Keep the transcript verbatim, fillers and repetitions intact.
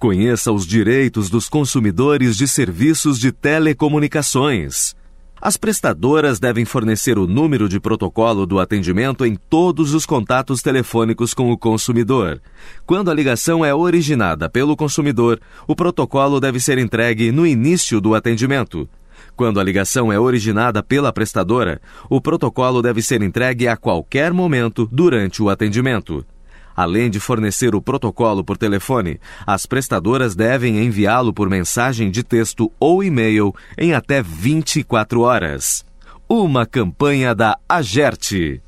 Conheça os direitos dos consumidores de serviços de telecomunicações. As prestadoras devem fornecer o número de protocolo do atendimento em todos os contatos telefônicos com o consumidor. Quando a ligação é originada pelo consumidor, o protocolo deve ser entregue no início do atendimento. Quando a ligação é originada pela prestadora, o protocolo deve ser entregue a qualquer momento durante o atendimento. Além de fornecer o protocolo por telefone, as prestadoras devem enviá-lo por mensagem de texto ou e-mail em até vinte e quatro horas. Uma campanha da Agerte.